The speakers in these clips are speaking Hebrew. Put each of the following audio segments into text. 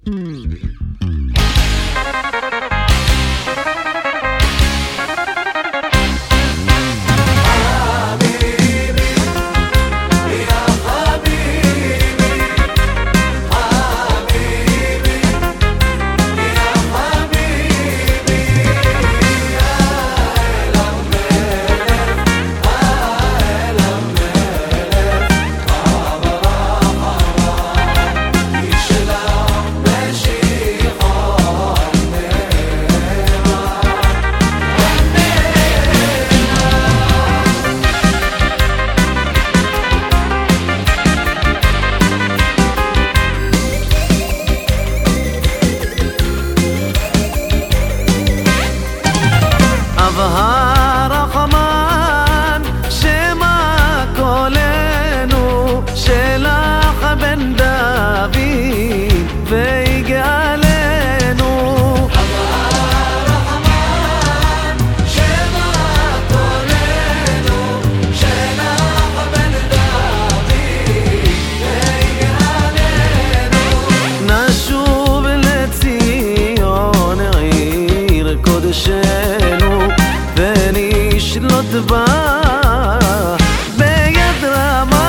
הרחמן שמה קולנו שלח בן דוד והגיע אלינו. הרחמן שמה קולנו שלח בן דוד והגיע אלינו. נשוב לציון עיר קודשנו ונשלוט בה ביד רמה.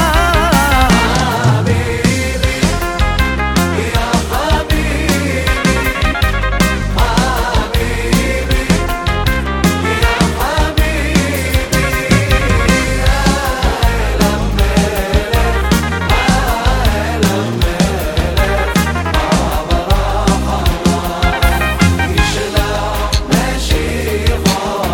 חביבי יא חביבי חביבי יא חביבי אל המלך אל המלך הרחמן ישלח משיחו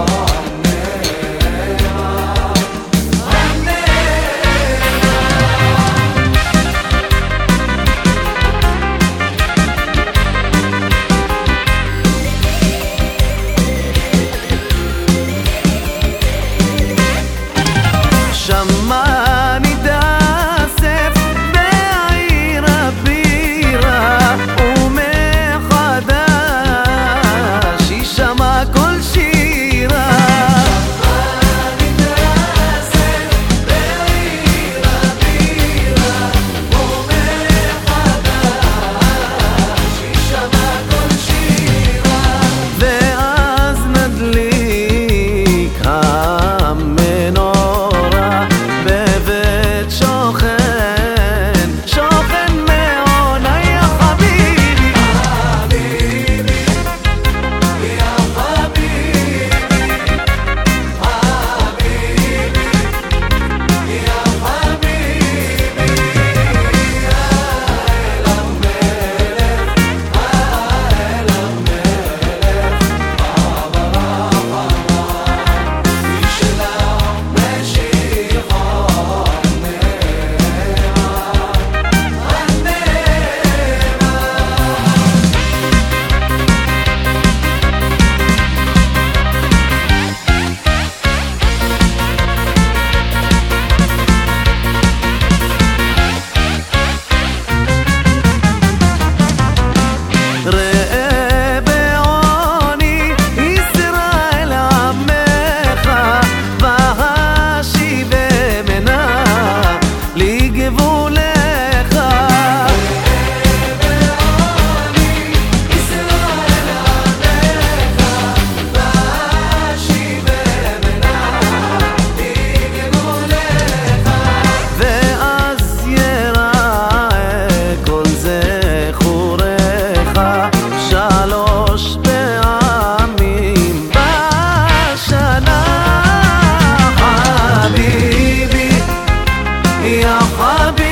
שמה נתאסף בעיר הבירה ומחדש יישמע כל שירה. שמה נתאסף בעיר הבירה ומחדש יישמע כל שירה. ואז נדליק המנורה בבית שוכן מעונה. יא חביבי חביבי יא חביבי חביבי יא חביבי אל המלך אל המלך הרחמן ישלח משיחו ראה בעוני ישראל עמך והשיבמנה לגבולך. בעוני ישראל עמך והשיבמנה לגבולך. ואז יראה כל זכורך 3 פעמים בשנה. חביבי יא חביבי